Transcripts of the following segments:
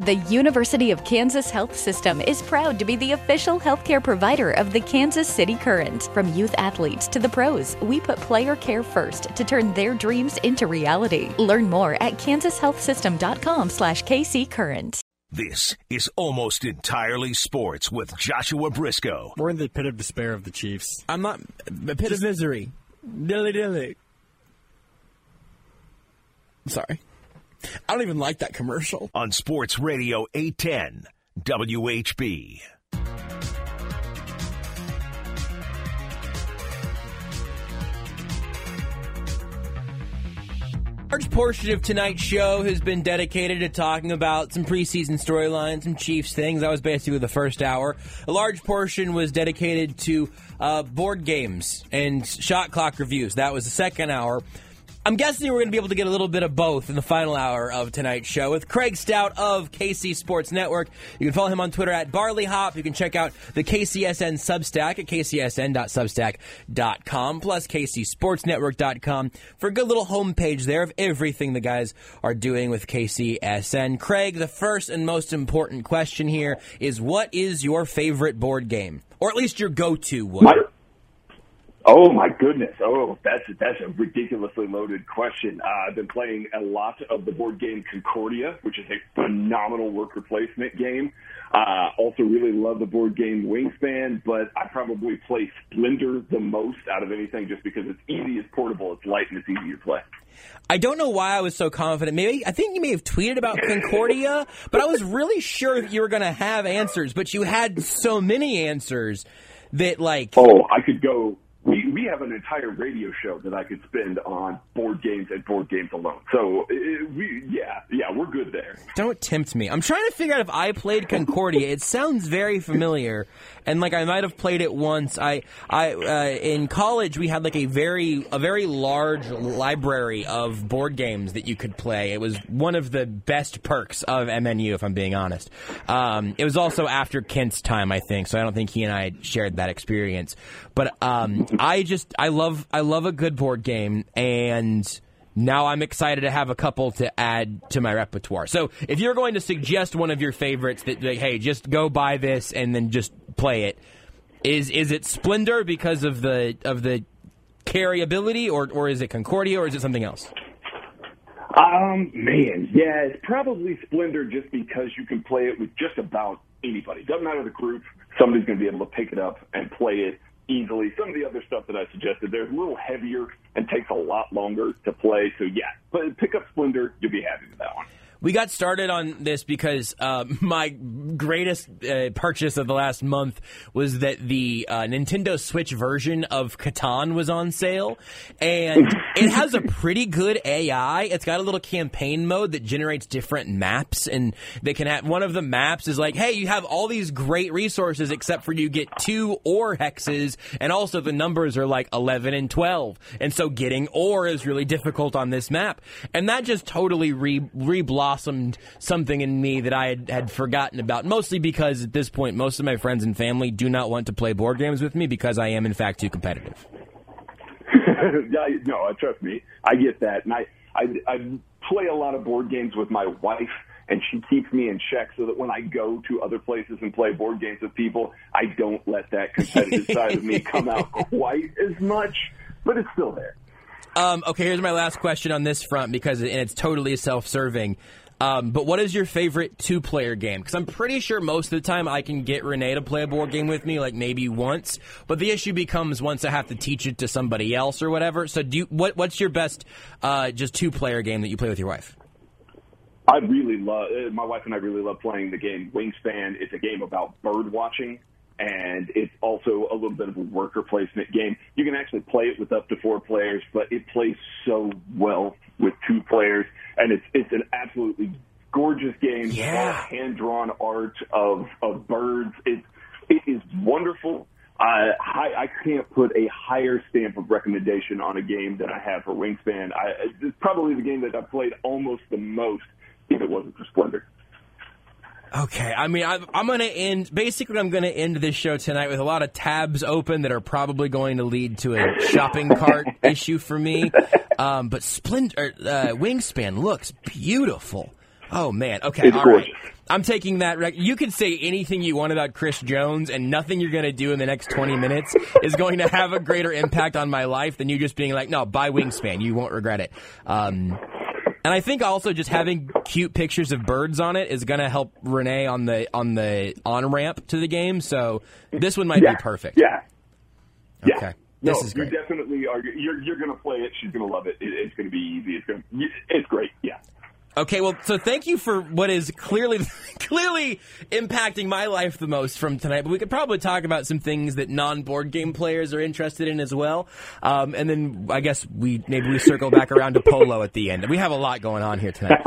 The University of Kansas Health System is proud to be the official healthcare provider of the Kansas City Current. From youth athletes to the pros, we put player care first to turn their dreams into reality. Learn more at kansashealthsystem.com/KCCurrent. This is Almost Entirely Sports with Joshua Briscoe. We're in the pit of despair of the Chiefs. I'm not. The pit of misery. Dilly. Sorry. I don't even like that commercial. On Sports Radio 810 WHB. A large portion of tonight's show has been dedicated to talking about some preseason storylines, some Chiefs things. That was basically the first hour. A large portion was dedicated to board games and shot clock reviews. That was the second hour. I'm guessing we're going to be able to get a little bit of both in the final hour of tonight's show with Craig Stout of KC Sports Network. You can follow him on Twitter at BarleyHop. You can check out the KCSN Substack at kcsn.substack.com, plus kcsportsnetwork.com for a good little homepage there of everything the guys are doing with KCSN. Craig, the first and most important question here is, what is your favorite board game? Or at least your go-to one? Oh, my goodness. Oh, that's a ridiculously loaded question. I've been playing a lot of the board game Concordia, which is a phenomenal worker placement game. Also really love the board game Wingspan, but I probably play Splendor the most out of anything just because it's easy, it's portable, it's light, and it's easy to play. I don't know why I was so confident. I think you may have tweeted about Concordia, but I was really sure that you were going to have answers, but you had so many answers that, like... Oh, I could go... We have an entire radio show that I could spend on board games and board games alone. So, we're good there. Don't tempt me. I'm trying to figure out if I played Concordia. It sounds very familiar, and like I might have played it once. I in college we had like a very large library of board games that you could play. It was one of the best perks of MNU, if I'm being honest. It was also after Kent's time, I think, so I don't think he and I shared that experience. But I love a good board game, and now I'm excited to have a couple to add to my repertoire. So if you're going to suggest one of your favorites that, like, hey, just go buy this and then just play it, is it Splendor because of the carryability, or is it Concordia, or is it something else? It's probably Splendor just because you can play it with just about anybody. Doesn't matter the group, somebody's going to be able to pick it up and play it easily. Some of the other stuff that I suggested, they're a little heavier and takes a lot longer to play. So, but pick up Splendor. You'll be happy with that one. We got started on this because my greatest purchase of the last month was that the Nintendo Switch version of Catan was on sale, and it has a pretty good AI. It's got a little campaign mode that generates different maps, and they can have one of the maps is like, hey, you have all these great resources except for you get 2 ore hexes, and also the numbers are like 11 and 12, and so getting ore is really difficult on this map, and that just totally blossomed something in me that I had forgotten about, mostly because at this point most of my friends and family do not want to play board games with me because I am in fact too competitive. No, trust me, I get that. And I play a lot of board games with my wife, and she keeps me in check so that when I go to other places and play board games with people, I don't let that competitive side of me come out quite as much, but it's still there. Okay, here's my last question on this front, because it's totally self-serving. But what is your favorite 2-player game? Because I'm pretty sure most of the time I can get Renee to play a board game with me, like maybe once. But the issue becomes once I have to teach it to somebody else or whatever. So what's your best just 2-player game that you play with your wife? My wife and I really love playing the game Wingspan. It's a game about bird watching, and it's also a little bit of a worker placement game. You can actually play it with up to 4 players, but it plays so well with 2 players, and it's an absolutely gorgeous game. Yeah. Hand-drawn art of birds. It is wonderful. I can't put a higher stamp of recommendation on a game than I have for Wingspan. It's probably the game that I've played almost the most if it wasn't for Splendor. Okay, I mean, I'm going to end this show tonight with a lot of tabs open that are probably going to lead to a shopping cart issue for me. But Wingspan looks beautiful. Oh, man. Okay, it's all gorgeous. right. I'm taking that. You can say anything you want about Chris Jones, and nothing you're going to do in the next 20 minutes is going to have a greater impact on my life than you just being like, no, buy Wingspan. You won't regret it. And I think also just having cute pictures of birds on it is going to help Renee on the on-ramp to the game, so this one might be perfect. Yeah. Okay. This is great. You definitely are. You're going to play it. She's going to love it. It's going to be easy. It's great. Yeah. Okay, well, so thank you for what is clearly impacting my life the most from tonight, but we could probably talk about some things that non-board game players are interested in as well. And then I guess maybe we circle back around to Polo at the end. We have a lot going on here tonight.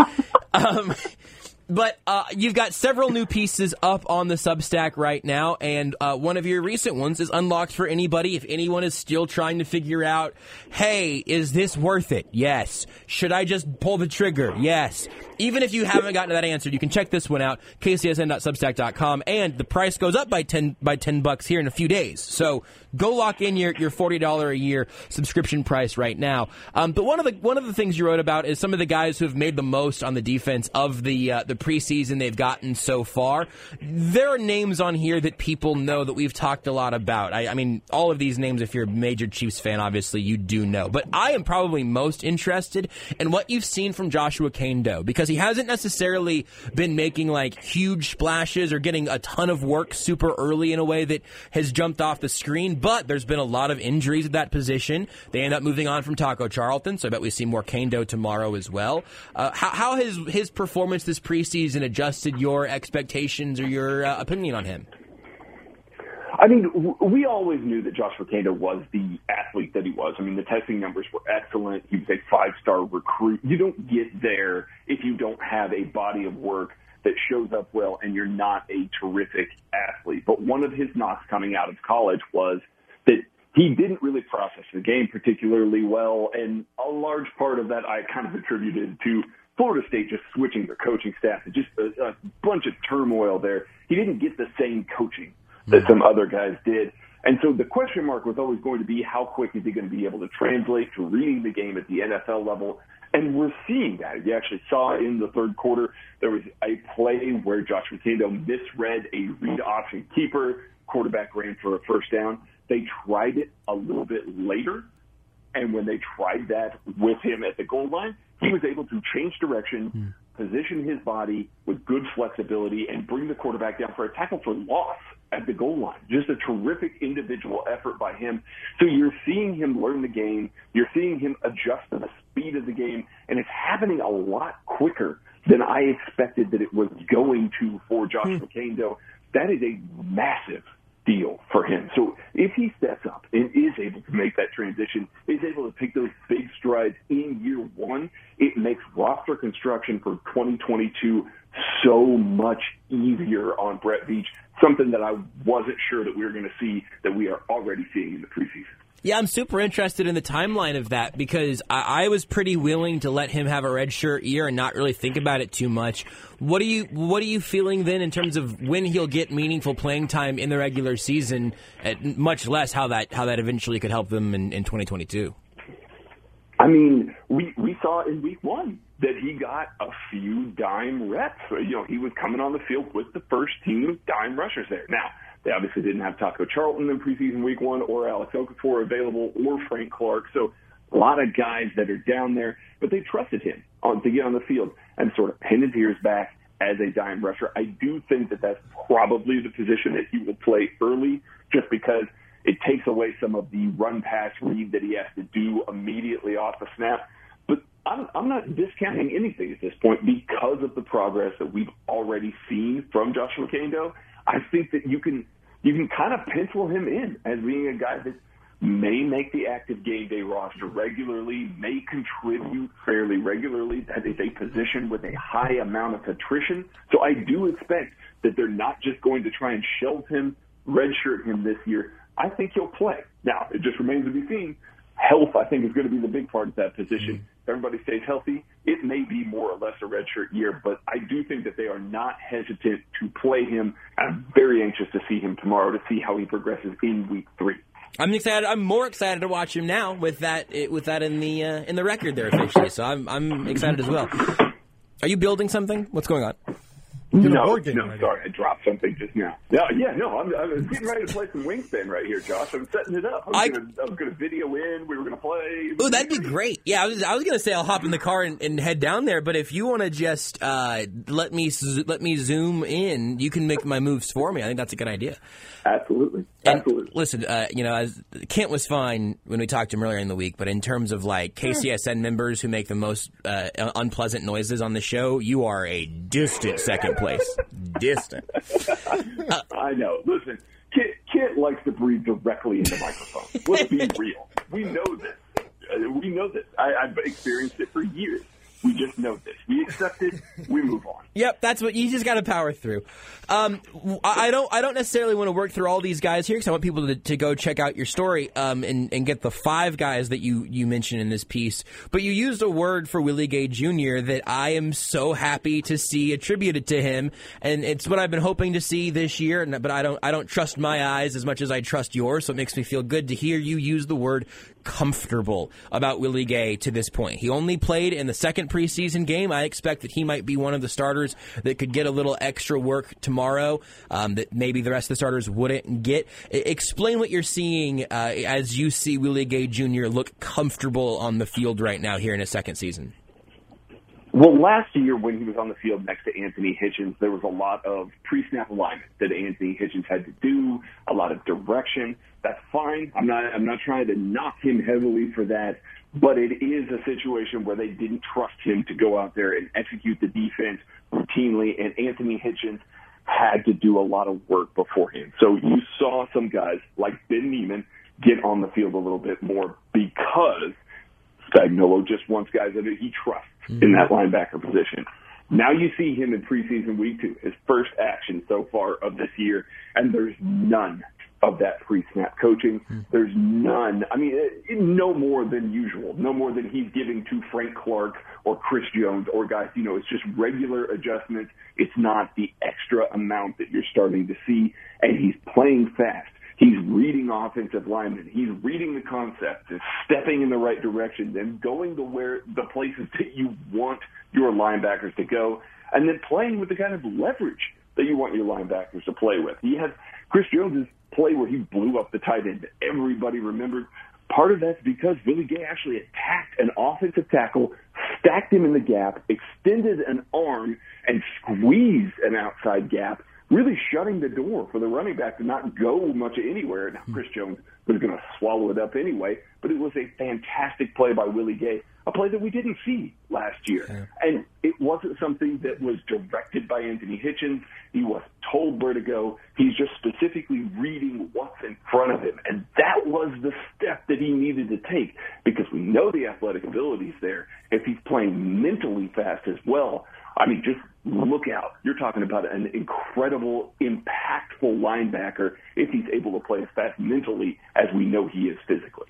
But you've got several new pieces up on the Substack right now, and one of your recent ones is unlocked for anybody. If anyone is still trying to figure out, hey, is this worth it? Yes. Should I just pull the trigger? Yes. Even if you haven't gotten to that answer, you can check this one out, kcsn.substack.com, and the price goes up by $10 here in a few days. So go lock in your $40 a year subscription price right now. But one of the things you wrote about is some of the guys who have made the most on the defense of the preseason they've gotten so far. There are names on here that people know that we've talked a lot about. I mean, all of these names, if you're a major Chiefs fan, obviously you do know. But I am probably most interested in what you've seen from Joshua Kaindoh, because he hasn't necessarily been making like huge splashes or getting a ton of work super early in a way that has jumped off the screen, but there's been a lot of injuries at that position. They end up moving on from Taco Charlton, so I bet we see more Kaindoh tomorrow as well. How has his performance this preseason adjusted your expectations or your opinion on him? I mean, we always knew that Joshua Kaindoh was the athlete that he was. I mean, the testing numbers were excellent. He was a 5-star recruit. You don't get there if you don't have a body of work that shows up well and you're not a terrific athlete. But one of his knocks coming out of college was that he didn't really process the game particularly well, and a large part of that I kind of attributed to Florida State just switching their coaching staff. Just a bunch of turmoil there. He didn't get the same coaching that some other guys did. And so the question mark was always going to be, how quick is he going to be able to translate to reading the game at the NFL level? And we're seeing that. You actually saw in the third quarter, there was a play where Joshua Kaindoh misread a read option keeper. Quarterback ran for a first down. They tried it a little bit later, and when they tried that with him at the goal line, he was able to change direction, position his body with good flexibility, and bring the quarterback down for a tackle for loss at the goal line. Just a terrific individual effort by him. So you're seeing him learn the game. You're seeing him adjust to the speed of the game, and it's happening a lot quicker than I expected that it was going to for Joshua Kaindoh. That is a massive deal for him. So if he steps up and is able to make that transition, is able to take those big strides in year one, it makes roster construction for 2022 so much easier on Brett Veach, something that I wasn't sure that we were going to see that we are already seeing in the preseason. Yeah, I'm super interested in the timeline of that, because I was pretty willing to let him have a redshirt year and not really think about it too much. What are you feeling then in terms of when he'll get meaningful playing time in the regular season, much less how that eventually could help them in 2022? I mean, we saw in week one that he got a few dime reps. You know, he was coming on the field with the first team dime rushers there. Now, they obviously didn't have Taco Charlton in preseason week one, or Alex Okafor available, or Frank Clark. So a lot of guys that are down there, but they trusted him to get on the field and sort of pin his ears back as a dime rusher. I do think that that's probably the position that he will play early, just because it takes away some of the run-pass read that he has to do immediately off the snap. But I'm not discounting anything at this point because of the progress that we've already seen from Joshua Kaindoh. I think that you can kind of pencil him in as being a guy that may make the active game day roster regularly, may contribute fairly regularly. That is a position with a high amount of attrition. So I do expect that they're not just going to try and shelve him, redshirt him this year. I think he'll play. Now, it just remains to be seen. Health, I think, is going to be the big part of that position. If everybody stays healthy, it may be more or less a redshirt year, but I do think that they are not hesitant to play him. I'm very anxious to see him tomorrow, to see how he progresses in week 3. I'm excited. I'm more excited to watch him now with that in the record there officially. So I'm excited as well. Are you building something? What's going on? No, sorry, I dropped something just now. I'm getting ready to play some Wingspan right here, Josh. I'm setting it up. I was going to video in. We were going to play. Oh, that'd be great. Yeah, I was going to say I'll hop in the car and head down there, but if you want to just let me zoom in, you can make my moves for me. I think that's a good idea. Absolutely. Listen, as Kent was fine when we talked to him earlier in the week, but in terms of like KCSN members who make the most unpleasant noises on the show, you are a distant second place. Distant. I know. Listen, Kent likes to breathe directly into microphones. Let's be real. We know this. I've experienced it for years. We just know this. We accept it. We move on. Yep, that's what you just got to power through. I don't necessarily want to work through all these guys here because I want people to go check out your story and get the 5 guys that you mentioned in this piece. But you used a word for Willie Gay Jr. that I am so happy to see attributed to him, and it's what I've been hoping to see this year. But I don't trust my eyes as much as I trust yours, so it makes me feel good to hear you use the word comfortable about Willie Gay to this point. He only played in the second preseason game. I expect that he might be one of the starters that could get a little extra work tomorrow that maybe the rest of the starters wouldn't get. Explain what you're seeing as you see Willie Gay Jr. look comfortable on the field right now here in his second season. Well, last year when he was on the field next to Anthony Hitchens, there was a lot of pre-snap alignment that Anthony Hitchens had to do, a lot of direction. That's fine. I'm not trying to knock him heavily for that, but it is a situation where they didn't trust him to go out there and execute the defense routinely, and Anthony Hitchens had to do a lot of work beforehand. So you saw some guys like Ben Niemann get on the field a little bit more because Spagnuolo just wants guys that he trusts in that linebacker position. Now you see him in preseason week 2, his first action so far of this year, and there's none of that pre-snap coaching. There's none. I mean, no more than usual, no more than he's giving to Frank Clark or Chris Jones or guys, it's just regular adjustments. It's not the extra amount that you're starting to see, and he's playing fast. He's reading offensive linemen. He's reading the concepts and stepping in the right direction and going to where the places that you want your linebackers to go, and then playing with the kind of leverage that you want your linebackers to play with. He has Chris Jones's play where he blew up the tight end that everybody remembered. Part of that's because Willie Gay actually attacked an offensive tackle, stacked him in the gap, extended an arm, and squeezed an outside gap, really shutting the door for the running back to not go much anywhere. Now, Chris Jones was going to swallow it up anyway, but it was a fantastic play by Willie Gay, a play that we didn't see last year. Yeah. And it wasn't something that was directed by Anthony Hitchens. He was told where to go. He's just specifically reading what's in front of him. And that was the step that he needed to take because we know the athletic abilities there. If he's playing mentally fast as well, I mean, just look out. You're talking about an incredible, impactful linebacker if he's able to play as fast mentally as we know he is physically.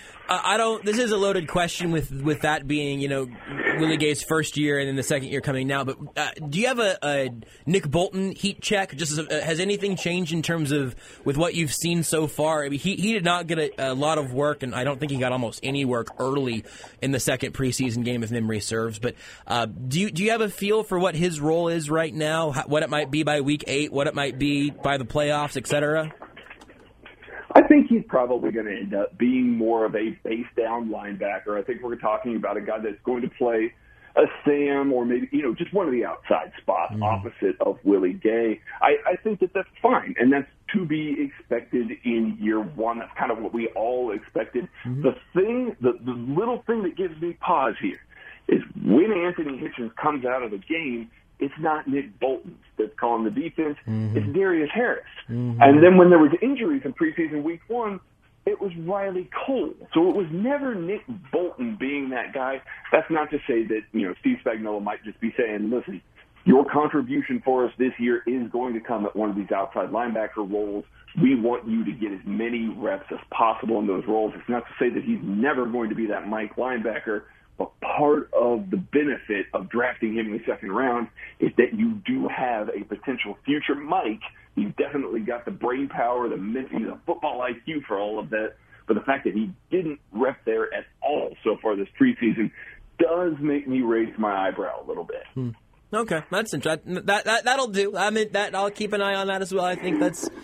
This is a loaded question with that being, Willie Gay's first year and then the second year coming now. But do you have a Nick Bolton heat check? Has anything changed in terms of with what you've seen so far? I mean, he did not get a lot of work, and I don't think he got almost any work early in the second preseason game, if memory serves. But do you have a feel for what his role is right now? What it might be by week 8? What it might be by the playoffs, et cetera? I think he's probably going to end up being more of a base-down linebacker. I think we're talking about a guy that's going to play a Sam or maybe, just one of the outside spots opposite of Willie Gay. I think that that's fine, and that's to be expected in year one. That's kind of what we all expected. The little thing that gives me pause here is when Anthony Hitchens comes out of the game, it's not Nick Bolton that's calling the defense. It's Darius Harris. And then when there was injuries in preseason week 1, it was Riley Cole. So it was never Nick Bolton being that guy. That's not to say that, Steve Spagnuolo might just be saying, listen, your contribution for us this year is going to come at one of these outside linebacker roles. We want you to get as many reps as possible in those roles. It's not to say that he's never going to be that Mike linebacker, but part of the benefit of drafting him in the second round is that you do have a potential future Mike. He's definitely got the brain power, the football IQ for all of that. But the fact that he didn't rep there at all so far this preseason does make me raise my eyebrow a little bit. Okay, that's interesting. That'll do. I mean, I'll keep an eye on that as well. I think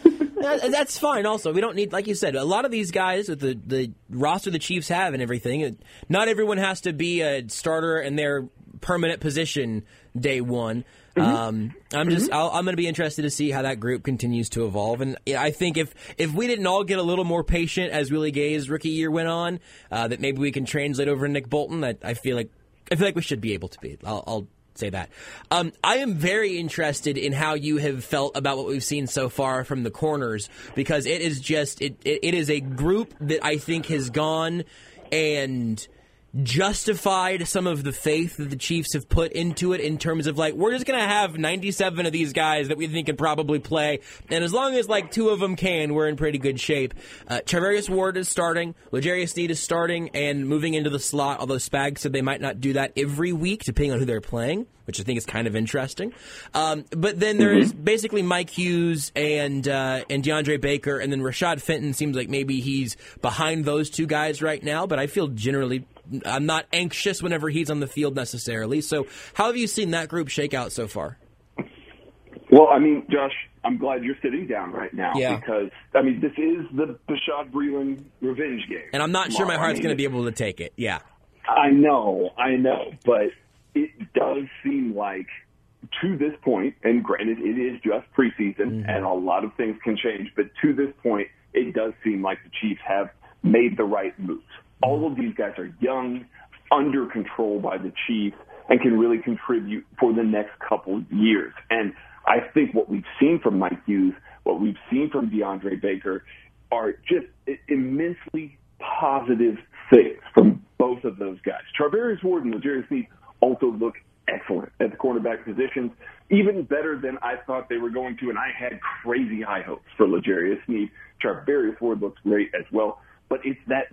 that's fine. Also, we don't need, like you said, a lot of these guys with the roster the Chiefs have and everything. Not everyone has to be a starter in their permanent position day one. I'm going to be interested to see how that group continues to evolve. And I think if we didn't all get a little more patient as Willie Gay's rookie year went on, that maybe we can translate over to Nick Bolton. That I feel like we should be able to be. I'll say that. I am very interested in how you have felt about what we've seen so far from the corners, because it is just it is a group that I think has gone and justified some of the faith that the Chiefs have put into it, in terms of, like, we're just going to have 97 of these guys that we think can probably play, and as long as, like, 2 of them can, we're in pretty good shape. Charvarius Ward is starting, L'Jarius Sneed is starting and moving into the slot, although Spags said they might not do that every week, depending on who they're playing, which I think is kind of interesting. But then there is basically Mike Hughes and DeAndre Baker, and then Rashad Fenton seems like maybe he's behind those 2 guys right now, but I feel generally I'm not anxious whenever he's on the field necessarily. So how have you seen that group shake out so far? Well, I mean, Josh, I'm glad you're sitting down right now, yeah, because, I mean, this is the Bashaud Breeland revenge game. And I'm not sure my heart's going to be able to take it, yeah. I know, but it does seem like, to this point, and granted, it is just preseason, and a lot of things can change, but to this point, it does seem like the Chiefs have made the right moves. All of these guys are young, under control by the Chiefs, and can really contribute for the next couple of years. And I think what we've seen from Mike Hughes, what we've seen from DeAndre Baker, are just immensely positive things from both of those guys. Charvarius Ward and L'Jarius Sneed also look excellent at the cornerback positions, even better than I thought they were going to, and I had crazy high hopes for L'Jarius Sneed. Charvarius Ward looks great as well. But it's that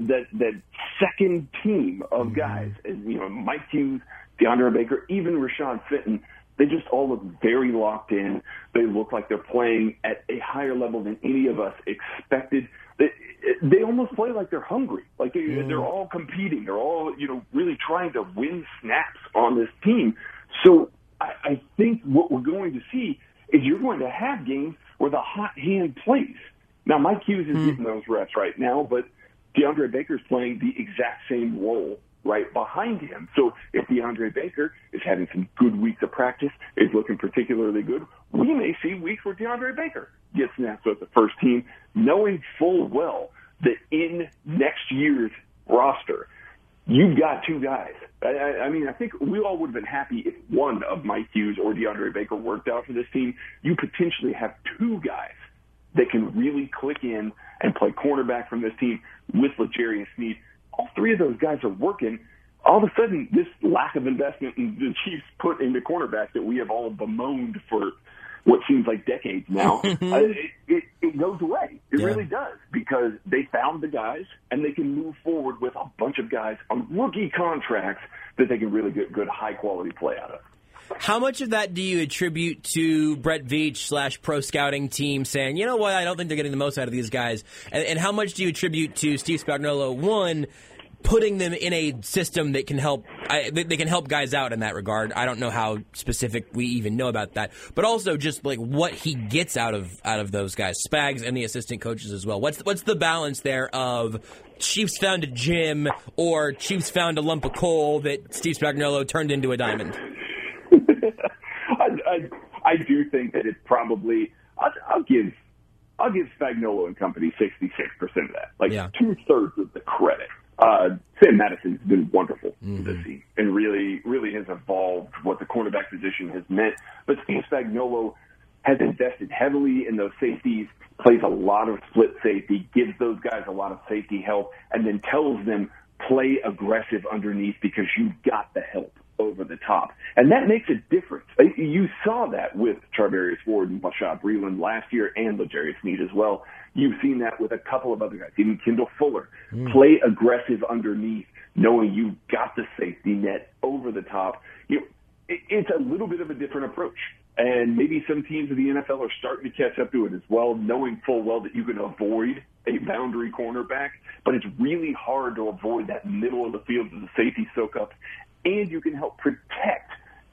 second team of guys, Mike Hughes, DeAndre Baker, even Rashad Fenton. They just all look very locked in. They look like they're playing at a higher level than any of us expected. They almost play like they're hungry. Like they're all competing. They're all, really trying to win snaps on this team. So I think what we're going to see is you're going to have games where the hot hand plays. Now, Mike Hughes is getting those reps right now, but DeAndre Baker's playing the exact same role right behind him. So if DeAndre Baker is having some good weeks of practice, is looking particularly good, we may see weeks where DeAndre Baker gets snaps with the first team, knowing full well that in next year's roster, you've got 2 guys. I mean, I think we all would have been happy if one of Mike Hughes or DeAndre Baker worked out for this team. You potentially have 2 guys that can really click in and play cornerback from this team with L'Jarius Sneed. All 3 of those guys are working. All of a sudden, this lack of investment in the Chiefs put into cornerback that we have all bemoaned for what seems like decades now, it goes away. It really does, because they found the guys, and they can move forward with a bunch of guys on rookie contracts that they can really get good, high-quality play out of. How much of that do you attribute to Brett Veach / pro scouting team saying, you know what, I don't think they're getting the most out of these guys? And how much do you attribute to Steve Spagnuolo, one, putting them in a system that can help they can help guys out in that regard? I don't know how specific we even know about that, but also just like what he gets out of those guys, Spags and the assistant coaches as well. What's the balance there of Chiefs found a gem or Chiefs found a lump of coal that Steve Spagnuolo turned into a diamond? I do think that it's probably I'll give Spagnuolo and company 66% of that, 2/3 of the credit. Sam Madison's been wonderful this season and really has evolved what the cornerback position has meant. But Steve Spagnuolo has invested heavily in those safeties, plays a lot of split safety, gives those guys a lot of safety help, and then tells them play aggressive underneath because you've got the help over the top. And that makes a difference. You saw that with Charvarius Ward and Bashaud Breeland last year and L'Jarius Sneed as well. You've seen that with a couple of other guys, even Kendall Fuller. Play aggressive underneath, knowing you've got the safety net over the top. It's a little bit of a different approach. And maybe some teams in the NFL are starting to catch up to it as well, knowing full well that you can avoid a boundary cornerback, but it's really hard to avoid that middle of the field of the safety soak-up, and you can help protect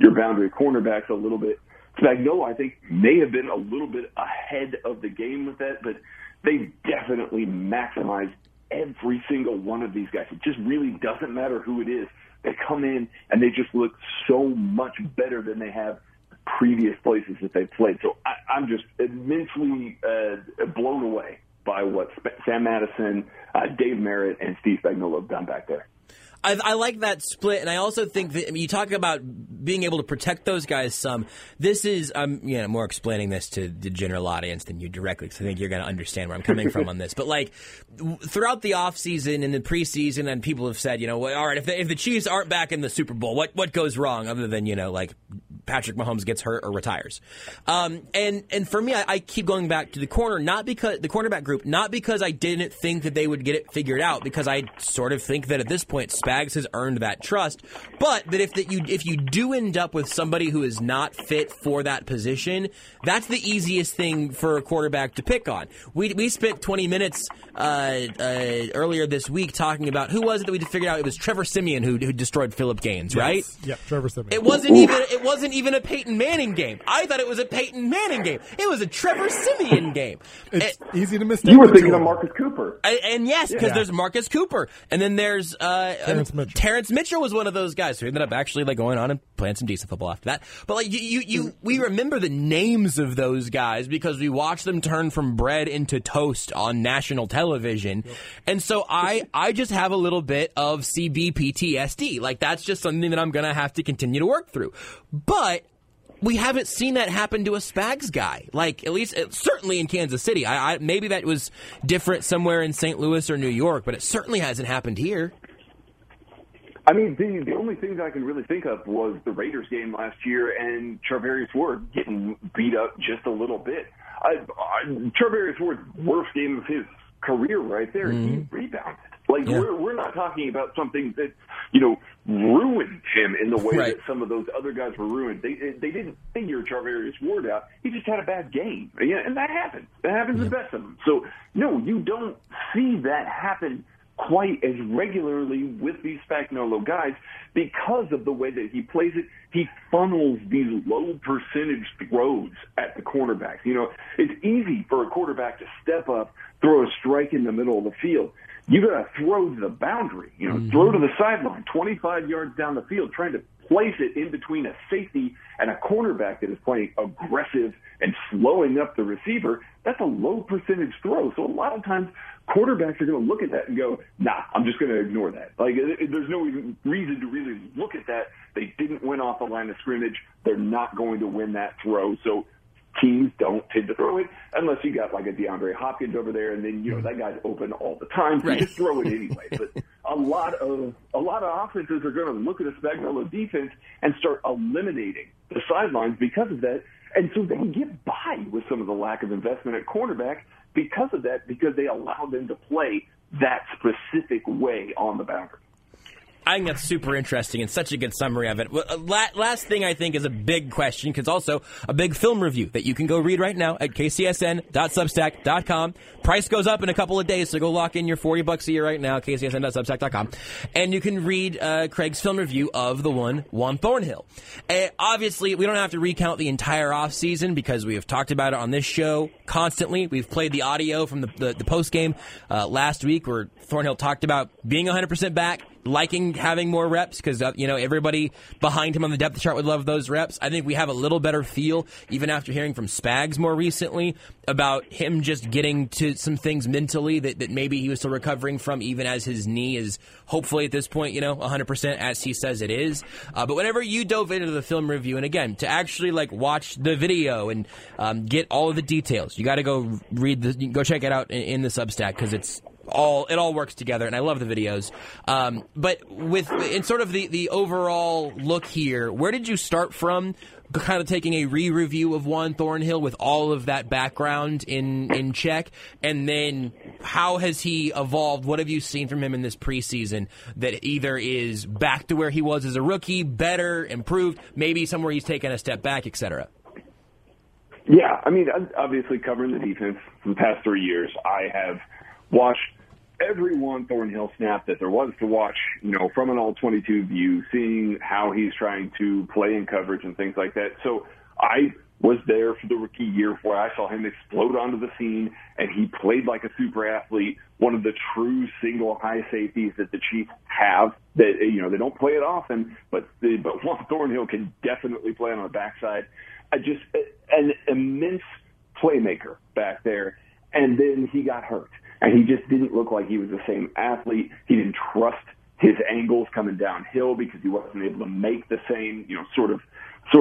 your boundary cornerbacks a little bit. Spagnuolo, I think, may have been a little bit ahead of the game with that, but they definitely maximized every single one of these guys. It just really doesn't matter who it is. They come in and they just look so much better than they have previous places that they've played. So I'm just immensely blown away by what Sam Madison, Dave Merritt, and Steve Spagnuolo have done back there. I like that split, and I also think that you talk about being able to protect those guys some. This is, more explaining this to the general audience than you directly, because I think you're going to understand where I'm coming from on this. But like throughout the offseason and the preseason, and people have said, all right, if the Chiefs aren't back in the Super Bowl, what goes wrong other than like Patrick Mahomes gets hurt or retires? And for me, I keep going back to the cornerback group, not because I didn't think that they would get it figured out, because I sort of think that at this point Spags has earned that trust, but that if you do end up with somebody who is not fit for that position, that's the easiest thing for a quarterback to pick on. We spent 20 minutes earlier this week talking about who was it that we figured out it was Trevor Siemian who destroyed Phillip Gaines, right? Yeah, Trevor Siemian. It wasn't even a Peyton Manning game. I thought it was a Peyton Manning game. It was a Trevor Siemian game. It's easy to mistake. You were thinking of Marcus Cooper. And yes, because there's Marcus Cooper. And then there's Terrence Mitchell. Terrence Mitchell was one of those guys who ended up actually going on and playing some decent football after that. But we remember the names of those guys because we watched them turn from bread into toast on national television. Yep. And so I just have a little bit of CB PTSD. That's just something that I'm going to have to continue to work through. But we haven't seen that happen to a Spags guy. At least, certainly in Kansas City. Maybe that was different somewhere in St. Louis or New York, but it certainly hasn't happened here. I mean, the only thing that I can really think of was the Raiders game last year and Charvarius Ward getting beat up just a little bit. Charvarius Ward's worst game of his career right there, he rebounded. We're not talking about something that, ruined him in the way that some of those other guys were ruined. They didn't figure Charvarius Ward out. He just had a bad game. And that happens. That happens to the best of them. So, no, you don't see that happen quite as regularly with these Spagnuolo guys because of the way that he plays it. He funnels these low percentage throws at the cornerbacks. It's easy for a quarterback to step up, throw a strike in the middle of the field. You got to throw to the boundary, throw to the sideline, 25 yards down the field, trying to place it in between a safety and a cornerback that is playing aggressive and slowing up the receiver. That's a low percentage throw. So a lot of times quarterbacks are going to look at that and go, nah, I'm just going to ignore that. There's no reason to really look at that. They didn't win off the line of scrimmage. They're not going to win that throw. So teams don't tend to throw it unless you got a DeAndre Hopkins over there, and then that guy's open all the time. So you just throw it anyway. But a lot of offenses are going to look at a Spagnuolo defense and start eliminating the sidelines because of that, and so they can get by with some of the lack of investment at cornerback because of that, because they allow them to play that specific way on the boundary. I think that's super interesting and such a good summary of it. Last thing I think is a big question, because also a big film review that you can go read right now at kcsn.substack.com. Price goes up in a couple of days, so go lock in your $40 a year right now, kcsn.substack.com. And you can read Craig's film review of the one, Juan Thornhill. Obviously, we don't have to recount the entire offseason because we have talked about it on this show constantly. We've played the audio from the post-game last week where Thornhill talked about being 100% back, liking having more reps because, everybody behind him on the depth chart would love those reps. I think we have a little better feel, even after hearing from Spags more recently, about him just getting to some things mentally that maybe he was still recovering from, even as his knee is hopefully at this point, 100% as he says it is. But whenever you dove into the film review, and again, to actually watch the video and get all of the details, you got to go go check it out in the Substack because it all works together, and I love the videos. But in sort of the overall look here, where did you start from, kind of taking a re-review of Juan Thornhill with all of that background in check? And then how has he evolved? What have you seen from him in this preseason that either is back to where he was as a rookie, better, improved, maybe somewhere he's taken a step back, et cetera? Yeah, I mean, obviously covering the defense for the past 3 years, I have watched every Juan Thornhill snap that there was to watch, from an all-22 view, seeing how he's trying to play in coverage and things like that. So I was there for the rookie year where I saw him explode onto the scene, and he played like a super athlete, one of the true single high safeties that the Chiefs have. That they don't play it often, but Juan Thornhill can definitely play on the backside. Just an immense playmaker back there, and then he got hurt, and he just didn't look like he was the same athlete. He didn't trust his angles coming downhill because he wasn't able to make the same, sort of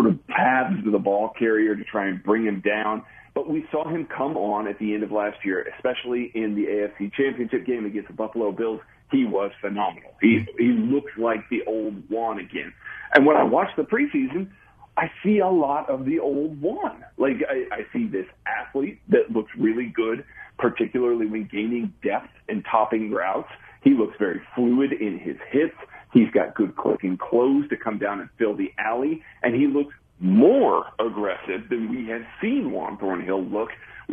paths to the ball carrier to try and bring him down. But we saw him come on at the end of last year, especially in the AFC Championship game against the Buffalo Bills. He was phenomenal. He looks like the old Juan again. And when I watch the preseason, I see a lot of the old Juan. Like, I see this athlete that looks really good, particularly when gaining depth and topping routes. He looks very fluid in his hits. He's got good clicking close to come down and fill the alley, and he looks more aggressive than we had seen Juan Thornhill look.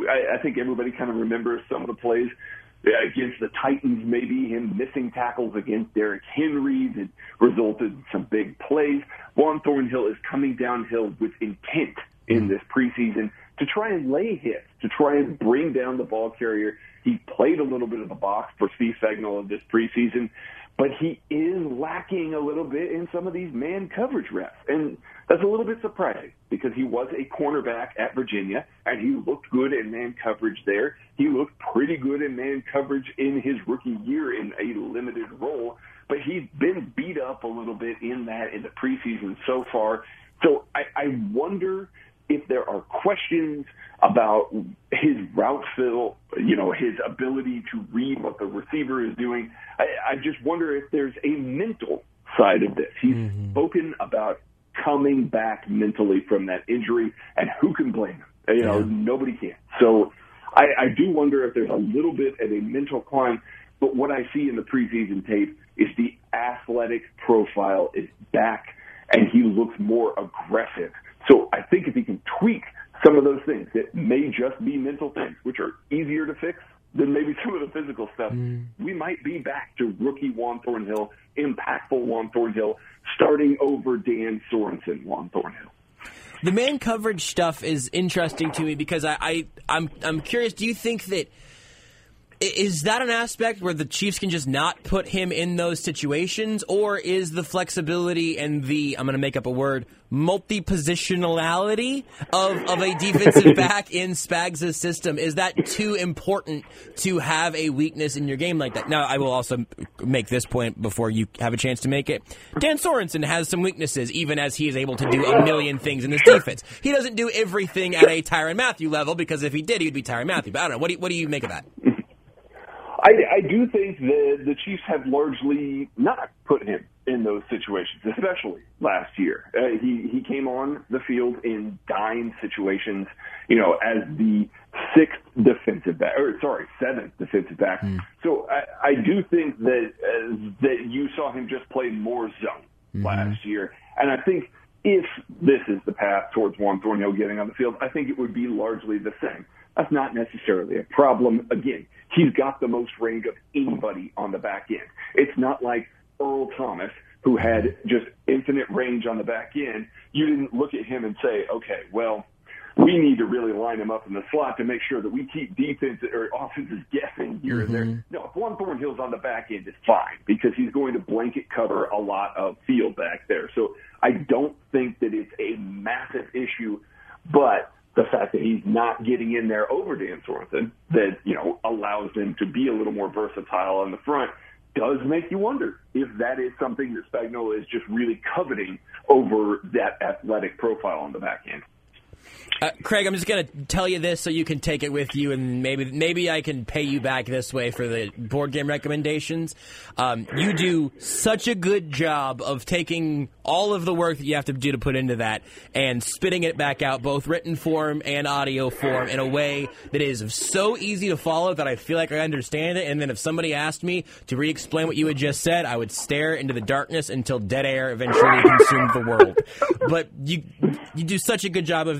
I think everybody kind of remembers some of the plays against the Titans, maybe him missing tackles against Derrick Henry that resulted in some big plays. Juan Thornhill is coming downhill with intent in this preseason to try and lay hits, to try and bring down the ball carrier. He played a little bit of the box for Steve Spagnuolo this preseason, but he is lacking a little bit in some of these man coverage reps. And that's a little bit surprising because he was a cornerback at Virginia, and he looked good in man coverage there. He looked pretty good in man coverage in his rookie year in a limited role, but he's been beat up a little bit in the preseason so far. So I wonder if there are questions about his route fill, his ability to read what the receiver is doing. I just wonder if there's a mental side of this. He's spoken about coming back mentally from that injury, and who can blame him? Nobody can. So I do wonder if there's a little bit of a mental climb, but what I see in the preseason tape is the athletic profile is back, and he looks more aggressive. So I think if he can tweak some of those things that may just be mental things, which are easier to fix than maybe some of the physical stuff, we might be back to rookie Juan Thornhill, impactful Juan Thornhill, starting over Dan Sorensen Juan Thornhill. The man coverage stuff is interesting to me because I'm curious, do you think that is that an aspect where the Chiefs can just not put him in those situations, or is the flexibility and the, I'm going to make up a word, multi-positionality of a defensive back in Spags' system, is that too important to have a weakness in your game like that? Now, I will also make this point before you have a chance to make it. Dan Sorensen has some weaknesses, even as he is able to do a million things in this defense. He doesn't do everything at a Tyrann Mathieu level, because if he did, he would be Tyrann Mathieu. But I don't know. What do you make of that? I do think that the Chiefs have largely not put him in those situations, especially last year. He came on the field in dime situations, as the seventh defensive back. So I do think that you saw him just play more zone last year. And I think if this is the path towards Juan Thornhill getting on the field, I think it would be largely the same. That's not necessarily a problem. Again, he's got the most range of anybody on the back end. It's not like Earl Thomas, who had just infinite range on the back end. You didn't look at him and say, okay, well, we need to really line him up in the slot to make sure that we keep defense or offenses guessing here and there. No, if Juan Thornhill's on the back end, it's fine because he's going to blanket cover a lot of field back there. So I don't think that it's a massive issue, but the fact that he's not getting in there over Dan Sorensen that, allows him to be a little more versatile on the front does make you wonder if that is something that Spagnuolo is just really coveting over that athletic profile on the back end. Craig, I'm just going to tell you this so you can take it with you, and maybe I can pay you back this way for the board game recommendations. You do such a good job of taking all of the work that you have to do to put into that and spitting it back out, both written form and audio form, in a way that is so easy to follow that I feel like I understand it. And then if somebody asked me to re-explain what you had just said, I would stare into the darkness until dead air eventually consumed the world. But you do such a good job of that, which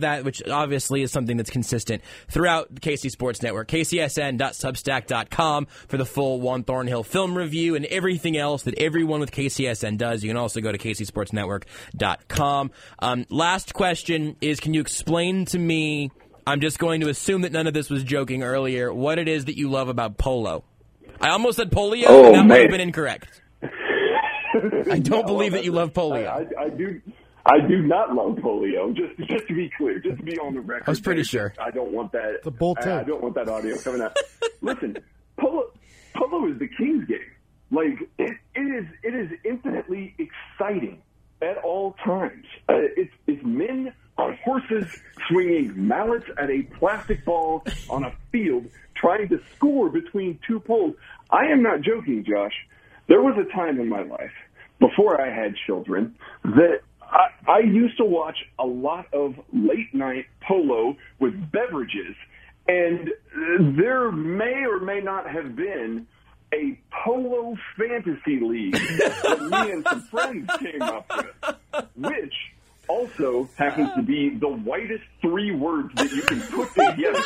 obviously is something that's consistent throughout the KC Sports Network. KCSN.substack.com for the full Juan Thornhill film review and everything else that everyone with KCSN does. You can also go to KCSportsNetwork.com. Last question is, can you explain to me, I'm just going to assume that none of this was joking earlier, what it is that you love about polo? I almost said polio, and that might have been incorrect. I don't believe that you love polio. I do not love polio. Just to be clear, just to be on the record. I was pretty sure. I don't want that. It's a bold take. I don't want that audio coming out. Listen, polo is the king's game. Like it is infinitely exciting at all times. It's men on horses swinging mallets at a plastic ball on a field, trying to score between two poles. I am not joking, Josh. There was a time in my life, before I had children, that I used to watch a lot of late-night polo with beverages, and there may or may not have been a polo fantasy league that me and some friends came up with, which also happens to be the whitest three words that you can put together.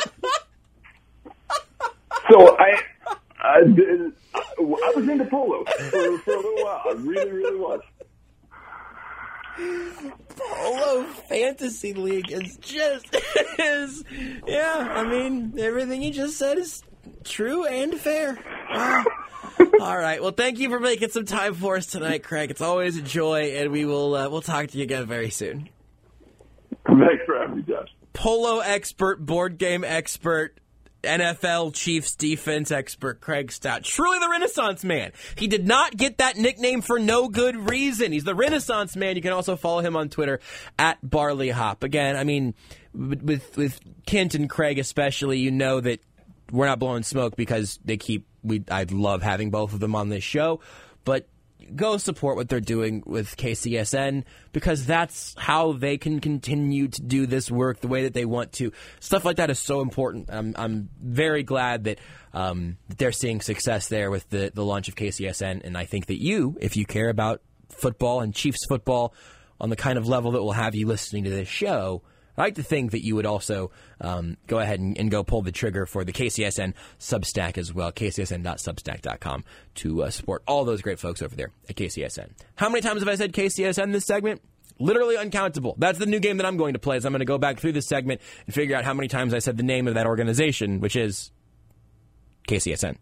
So I was into polo for a little while. I really, really was. Polo Fantasy League is I mean, everything you just said is true and fair. Wow. All right. Well, thank you for making some time for us tonight, Craig. It's always a joy, and we'll talk to you again very soon. Thanks for having me, Josh. Polo expert, board game expert, NFL Chiefs defense expert Craig Stout. Truly the Renaissance Man. He did not get that nickname for no good reason. He's the Renaissance Man. You can also follow him on Twitter at Barley Hop. Again, I mean, with Kent and Craig especially, you know that we're not blowing smoke because I love having both of them on this show, but go support what they're doing with KCSN because that's how they can continue to do this work the way that they want to. Stuff like that is so important. I'm very glad that they're seeing success there with the launch of KCSN, and I think that you, if you care about football and Chiefs football on the kind of level that will have you listening to this show, I like to think that you would also go ahead and go pull the trigger for the KCSN Substack as well, kcsn.substack.com, to support all those great folks over there at KCSN. How many times have I said KCSN this segment? Literally uncountable. That's the new game that I'm going to play, is I'm going to go back through this segment and figure out how many times I said the name of that organization, which is KCSN.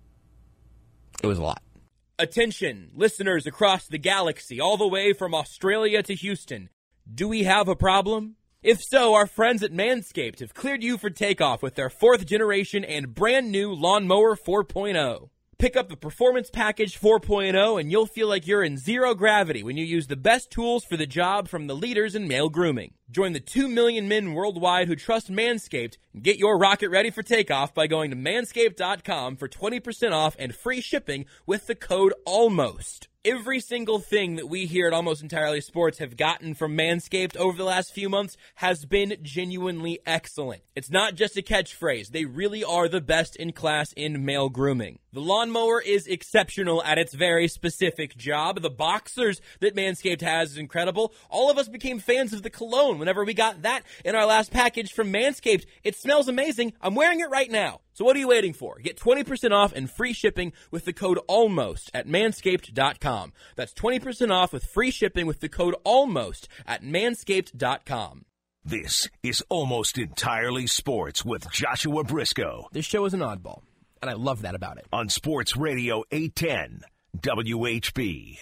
It was a lot. Attention, listeners across the galaxy, all the way from Australia to Houston. Do we have a problem? If so, our friends at Manscaped have cleared you for takeoff with their 4th generation and brand new Lawnmower 4.0. Pick up the Performance Package 4.0 and you'll feel like you're in zero gravity when you use the best tools for the job from the leaders in male grooming. Join the 2 million men worldwide who trust Manscaped and get your rocket ready for takeoff by going to manscaped.com for 20% off and free shipping with the code ALMOST. Every single thing that we here at Almost Entirely Sports have gotten from Manscaped over the last few months has been genuinely excellent. It's not just a catchphrase. They really are the best in class in male grooming. The lawnmower is exceptional at its very specific job. The boxers that Manscaped has is incredible. All of us became fans of the cologne whenever we got that in our last package from Manscaped. It smells amazing. I'm wearing it right now. So what are you waiting for? Get 20% off and free shipping with the code ALMOST at manscaped.com. That's 20% off with free shipping with the code ALMOST at manscaped.com. This is Almost Entirely Sports with Joshua Briscoe. This show is an oddball, and I love that about it. On Sports Radio 810 WHB.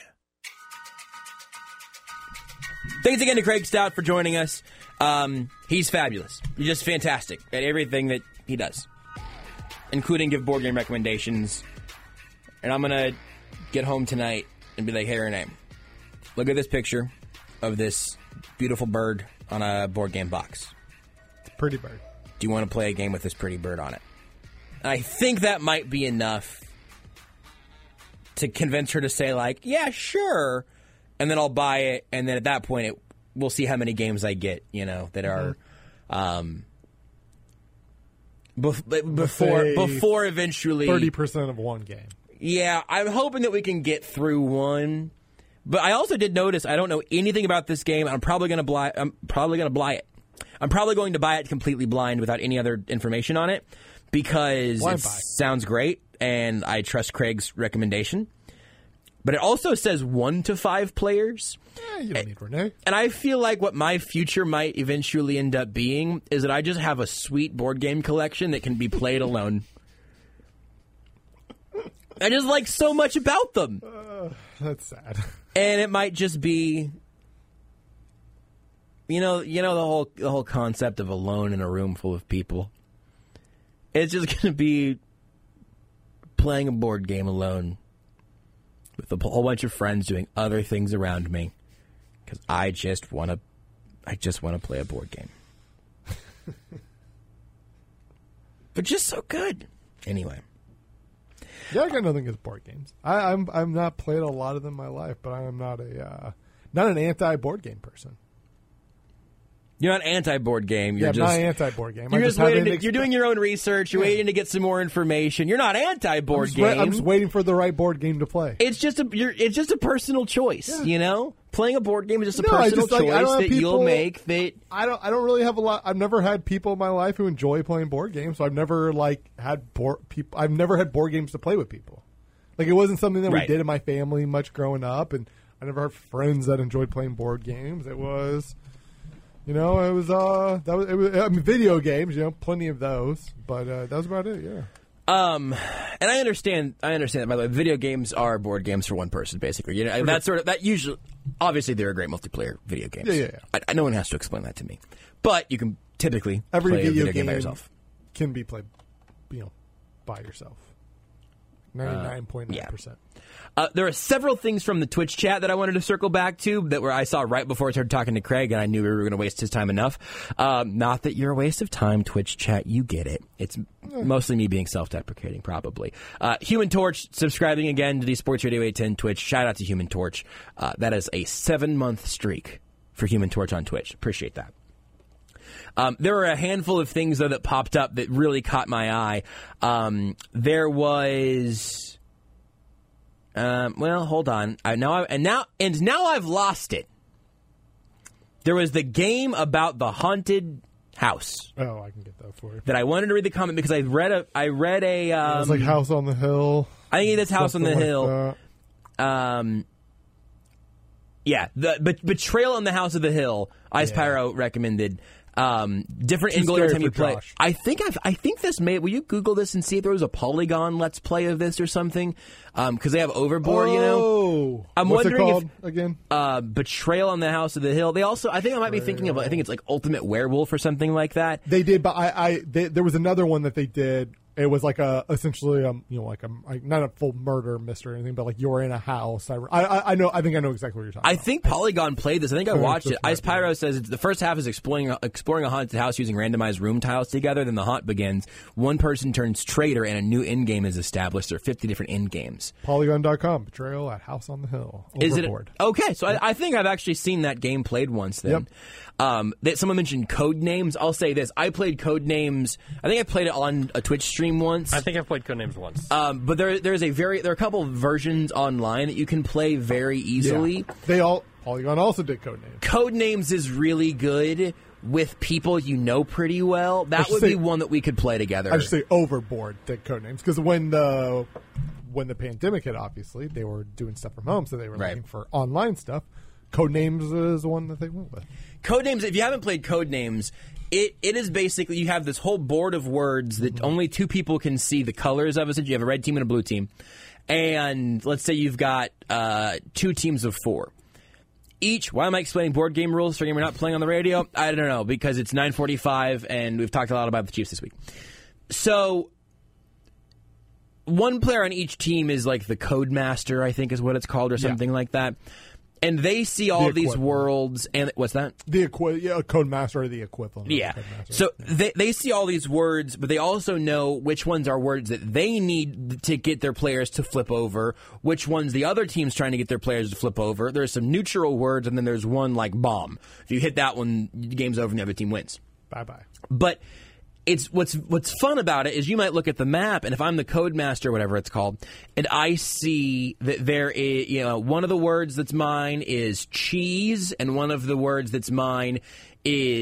Thanks again to Craig Stout for joining us. He's fabulous. He's just fantastic at everything that he does, including give board game recommendations. And I'm going to get home tonight and be like, hey, Renee, look at this picture of this beautiful bird on a board game box. It's a pretty bird. Do you want to play a game with this pretty bird on it? And I think that might be enough to convince her to say, like, yeah, sure. And then I'll buy it. And then at that point, we'll see how many games I get, that are... Before eventually 30% of one game. Yeah, I'm hoping that we can get through one. But I also did notice I don't know anything about this game. I'm probably gonna buy it. I'm probably going to buy it completely blind without any other information on it because Blind it buy. sounds great and I trust Craig's recommendation. But it also says 1 to 5 players. You don't need Renee. And I feel like what my future might eventually end up being is that I just have a sweet board game collection that can be played alone. I just like so much about them. That's sad. And it might just be, the whole concept of alone in a room full of people. It's just going to be playing a board game alone with a whole bunch of friends doing other things around me because I just want to play a board game. They're just so good. Anyway. Yeah, I got nothing against board games. I'm not played a lot of them in my life, but I am not an anti-board game person. You're not anti-board game. You're I'm just not anti-board game. You're just waiting. You're doing your own research. You're waiting to get some more information. You're not anti-board game. I'm just waiting for the right board game to play. It's just a personal choice. Yeah. Playing a board game is just a personal choice that you'll make. That I don't really have a lot. I've never had people in my life who enjoy playing board games. So I've never had people. I've never had board games to play with people. Like it wasn't something that we did in my family much growing up, and I never had friends that enjoyed playing board games. It was. It was video games, plenty of those, but that was about it, yeah. And I understand that, by the way, video games are board games for one person, basically. That usually, obviously they're a great multiplayer video games. Yeah. No one has to explain that to me. But you can typically Every play a video game by yourself. Can be played, by yourself. 99.9%. There are several things from the Twitch chat that I wanted to circle back to where I saw right before I started talking to Craig, and I knew we were going to waste his time enough. Not that you're a waste of time, Twitch chat. You get it. It's mostly me being self-deprecating, probably. Human Torch subscribing again to the Sports Radio 810 Twitch. Shout out to Human Torch. That is a 7-month streak for Human Torch on Twitch. Appreciate that. There were a handful of things, though, that popped up that really caught my eye. There was... hold on. Now I've lost it. There was the game about the haunted house. Oh, I can get that for you. That I wanted to read the comment because I read a. It was like House on the Hill. I think it's House on the Hill. Yeah, the Betrayal on the House of the Hill. Ice Pyro recommended. Different angle every time you play. Josh. I think this may. Will you Google this and see if there was a Polygon Let's Play of this or something? Because they have Overboard. I'm What's wondering it called again? Betrayal on the House of the Hill. They also. I think I might be thinking of. I think it's like Ultimate Werewolf or something like that. They did, but there was another one that they did. It was like essentially not a full murder mystery or anything, but like you're in a house. I know. I think I know exactly what you're talking about. I think Polygon played this. I think I watched it. Ice Pyro says the first half is exploring a haunted house using randomized room tiles together. Then the haunt begins. One person turns traitor, and a new end game is established. There are 50 different end games. Polygon.com. Betrayal at House on the Hill. Overboard. Is it okay? So I think I've actually seen that game played once. Then. Yep. That someone mentioned Codenames. I'll say this: I played Codenames. I think I played it on a Twitch stream once. I think I've played Codenames once. But there are a couple of versions online that you can play very easily. Yeah. Polygon also did Codenames. Codenames is really good with people you know pretty well. That would be one that we could play together. I should say Overboard did Codenames because when the pandemic hit, obviously they were doing stuff from home, so they were looking for online stuff. Codenames is the one that they went with. Codenames, if you haven't played Codenames, it is basically you have this whole board of words that only two people can see the colors of. You have a red team and a blue team. And let's say you've got 2 teams of 4. Why am I explaining board game rules for a game we're not playing on the radio? I don't know, because it's 9:45 and we've talked a lot about the Chiefs this week. So one player on each team is like the code master, I think is what it's called, or something like that. And they see all of these worlds, and what's that? A code master or the equivalent. Yeah. So they see all these words, but they also know which ones are words that they need to get their players to flip over, which ones the other team's trying to get their players to flip over. There's some neutral words, and then there's one like bomb. If you hit that one, the game's over and the other team wins. Bye-bye. But it's what's fun about it is you might look at the map, and if I'm the code master, whatever it's called, and I see that there is, one of the words that's mine is cheese, and one of the words that's mine is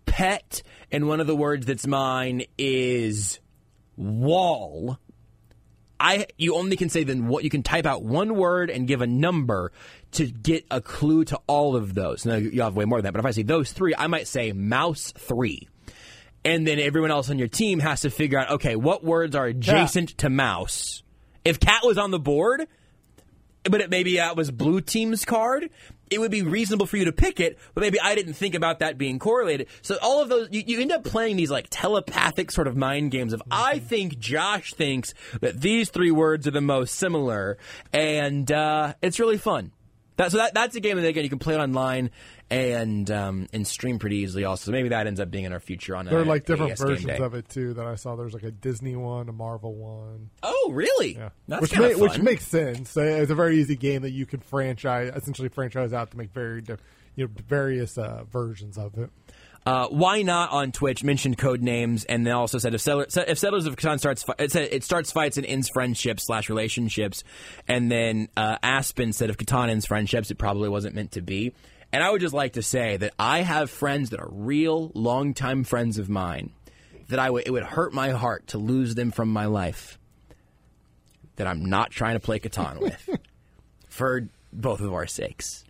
pet, and one of the words that's mine is wall. You only can say then what you can type out one word and give a number to get a clue to all of those. Now you have way more than that, but if I say those 3, I might say mouse 3. And then everyone else on your team has to figure out, okay, what words are adjacent to mouse? If cat was on the board, but maybe that was blue team's card, it would be reasonable for you to pick it, but maybe I didn't think about that being correlated. So all of those, you end up playing these like telepathic sort of mind games of, I think Josh thinks that these 3 words are the most similar, and it's really fun. That's a game that, again, you can play online and stream pretty easily also. So maybe that ends up being in our future on there are like different versions of it, too, that I saw. There's like a Disney one, a Marvel one. Oh, really? Yeah. That's kind of fun. Which makes sense. It's a very easy game that you can essentially franchise out to make various versions of it. Why Not on Twitch mentioned code names, and then also said if Settlers of Catan starts fights and ends friendships / relationships, and then Aspen said if Catan ends friendships, it probably wasn't meant to be. And I would just like to say that I have friends that are real longtime friends of mine that it would hurt my heart to lose them from my life, that I'm not trying to play Catan with for both of our sakes.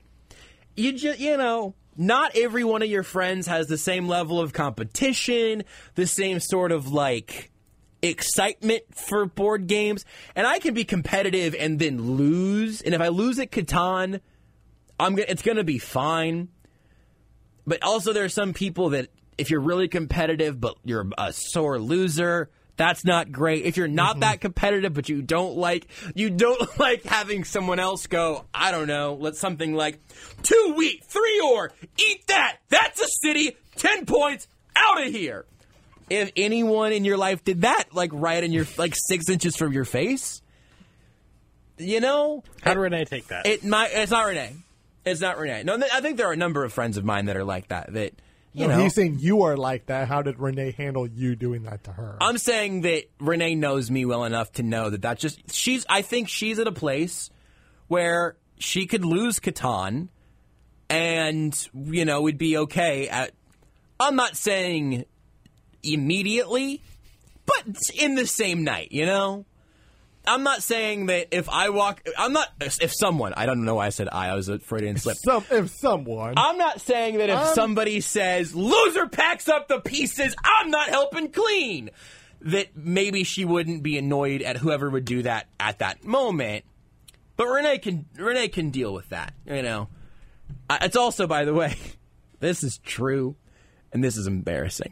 Not every one of your friends has the same level of competition, the same sort of, like, excitement for board games. And I can be competitive and then lose. And if I lose at Catan, it's going to be fine. But also there are some people that if you're really competitive but you're a sore loser, that's not great. If you're not that competitive but you don't like having someone else go, I don't know, something like 2 wheat, 3 ore, eat that. That's a city, 10 points, out of here. If anyone in your life did that, like right in your 6 inches from your face, how did Renee take that? It's not Renee. It's not Renee. No, I think there are a number of friends of mine that are like that. He's saying you are like that. How did Renee handle you doing that to her? I'm saying that Renee knows me well enough to know that I think she's at a place where she could lose Catan and, we'd be okay I'm not saying immediately, but in the same night, I'm not saying that if someone, I don't know why I said I was a Freudian slip. If someone. I'm not saying that if somebody says, loser packs up the pieces, I'm not helping clean, that maybe she wouldn't be annoyed at whoever would do that at that moment. But Renee can deal with that, It's also, by the way, this is true, and this is embarrassing.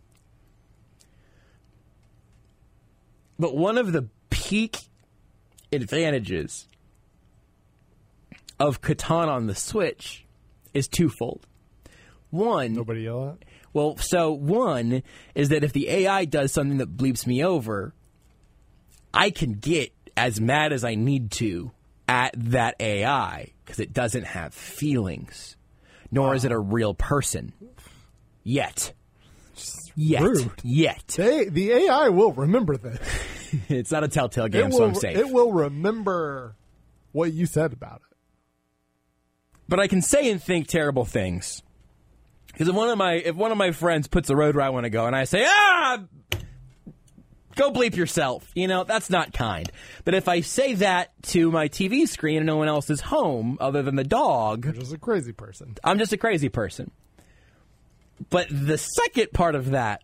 But one of the peak advantages of Catan on the Switch is twofold. One, nobody yell at? Well, so one is that if the AI does something that bleeps me over, I can get as mad as I need to at that AI because it doesn't have feelings, nor is it a real person yet. Rude. Yet. The AI will remember this. It's not a Telltale game, so I'm safe. It will remember what you said about it. But I can say and think terrible things. Because if one of my friends puts a road where I want to go, and I say, go bleep yourself, that's not kind. But if I say that to my TV screen and no one else is home other than the dog, you're just a crazy person. I'm just a crazy person. But the second part of that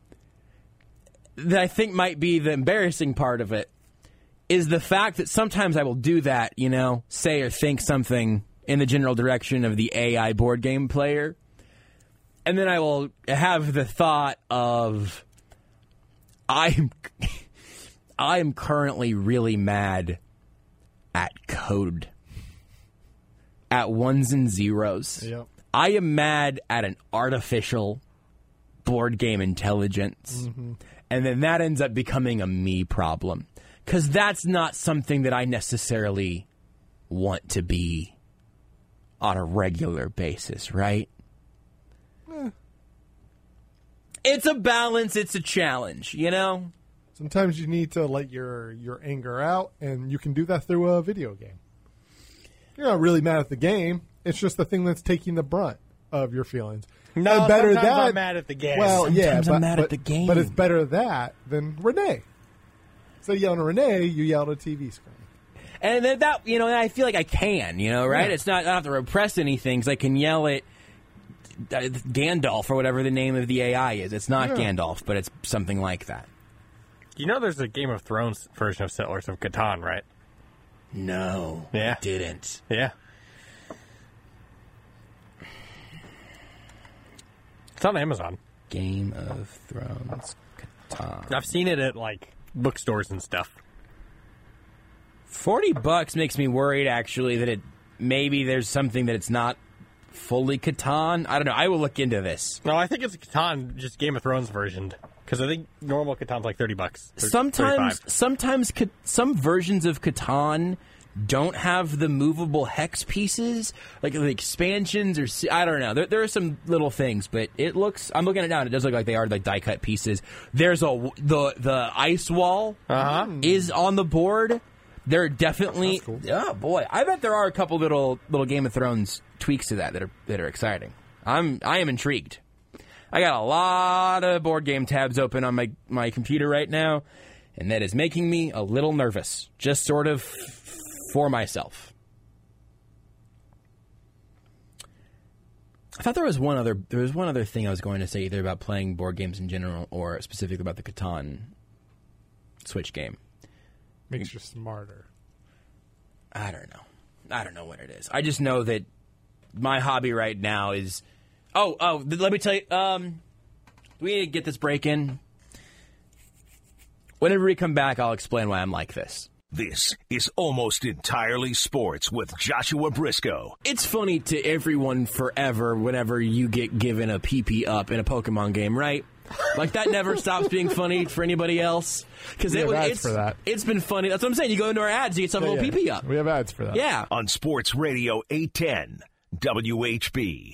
I think might be the embarrassing part of it is the fact that sometimes I will do that, say or think something in the general direction of the AI board game player. And then I will have the thought of, I am currently really mad at code, at ones and zeros. Yep. I am mad at an artificial board game intelligence. Mm-hmm. And then that ends up becoming a me problem. Because that's not something that I necessarily want to be on a regular basis, right? It's a balance. It's a challenge, Sometimes you need to let your anger out, and you can do that through a video game. You're not really mad at the game. It's just the thing that's taking the brunt. of your feelings. No, and better sometimes that, I'm mad at the game. Well, yeah, Sometimes I'm mad at the game. But it's better that than Renee. So yelling at Renee, you yell at a TV screen. And then that, I feel like I can, right? Yeah. It's not, I don't have to repress anything, because I can yell at Gandalf or whatever the name of the AI is. It's not Gandalf, but it's something like that. There's a Game of Thrones version of Settlers of Catan, right? No, Yeah. I didn't. Yeah. It's on Amazon. Game of Thrones, Catan. I've seen it at, bookstores and stuff. $40 makes me worried, actually, that maybe there's something that it's not fully Catan. I don't know. I will look into this. No, I think it's a Catan, just Game of Thrones versioned. Because I think normal Catan's like $30. Sometimes $35. some versions of Catan don't have the movable hex pieces, like the expansions, or I don't know. There are some little things, but I'm looking at it now, and it does look like they are like die cut pieces. There's the ice wall is on the board. There are definitely, cool. Oh boy, I bet there are a couple little Game of Thrones tweaks to that are exciting. I am intrigued. I got a lot of board game tabs open on my computer right now, and that is making me a little nervous, just sort of for myself. I thought there was one other thing I was going to say, either about playing board games in general or specifically about the Catan Switch game. Makes you smarter. I don't know what it is. I just know that my hobby right now is... Oh, let me tell you. We need to get this break in. Whenever we come back, I'll explain why I'm like this. This is Almost Entirely Sports with Joshua Briscoe. It's funny to everyone forever whenever you get given a PP up in a Pokemon game, right? Like, that never stops being funny for anybody else. Because it's been funny. That's what I'm saying. You go into our ads, you get some little PP up. We have ads for that. Yeah. On Sports Radio 810 WHB.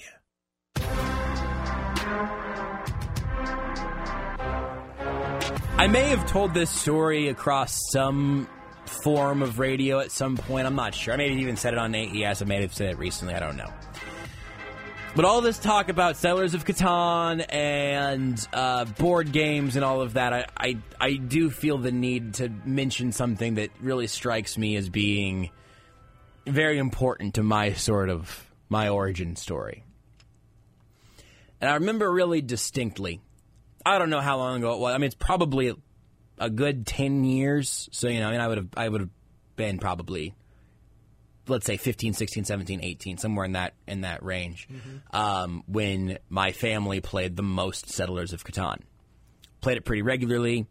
I may have told this story across some form of radio at some point. I'm not sure. I may have even said it on AES. I may have said it recently. I don't know. But all this talk about Settlers of Catan and board games and all of that, I do feel the need to mention something that really strikes me as being very important to my origin story. And I remember really distinctly, I don't know how long ago it was. I mean, it's probably a good 10 years. So, I would have been probably, let's say 15, 16, 17, 18, somewhere in that range, when my family played the most Settlers of Catan. Played it pretty regularly.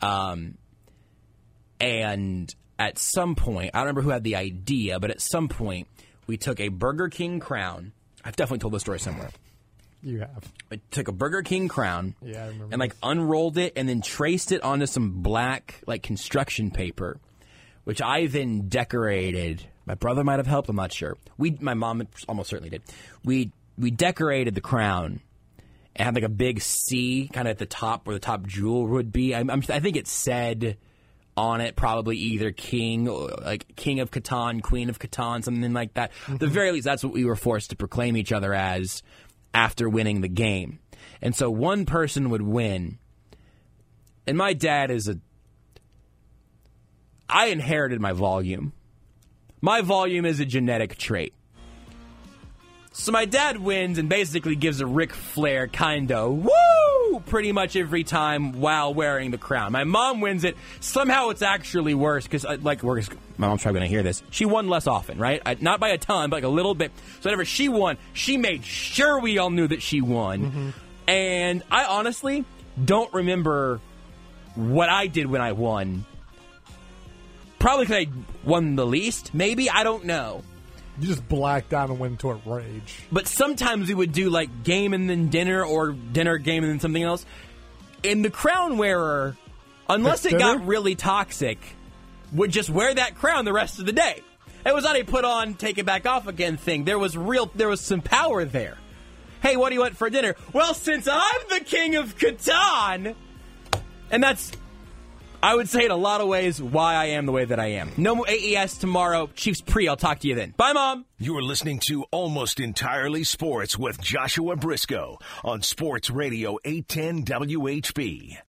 And at some point, I don't remember who had the idea, but at some point, we took a Burger King crown. I've definitely told this story somewhere. You have. I took a Burger King crown I remember and unrolled it and then traced it onto some black construction paper, which I then decorated. My brother might have helped. I'm not sure. My mom almost certainly did. We decorated the crown and had a big C kind of at the top where the top jewel would be. I think it said on it probably either King or King of Catan, Queen of Catan, something like that. At the very least, that's what we were forced to proclaim each other as after winning the game. And so one person would win. And my dad I inherited my volume. My volume is a genetic trait. So my dad wins and basically gives a Ric Flair kind of woo pretty much every time while wearing the crown. My mom wins it. Somehow it's actually worse because, my mom's probably going to hear this. She won less often, right? Not by a ton, but a little bit. So whenever she won, she made sure we all knew that she won. And I honestly don't remember what I did when I won. Probably because I won the least, maybe. I don't know. You just blacked out and went into a rage. But sometimes we would do game and then dinner, or dinner, game, and then something else. And the crown wearer, unless it got really toxic, would just wear that crown the rest of the day. It was not a put on, take it back off again thing. There was some power there. Hey, what do you want for dinner? Well, since I'm the King of Catan, and that's I would say in a lot of ways why I am the way that I am. No more AES tomorrow. Chiefs pre. I'll talk to you then. Bye, Mom. You're listening to Almost Entirely Sports with Joshua Briscoe on Sports Radio 810 WHB.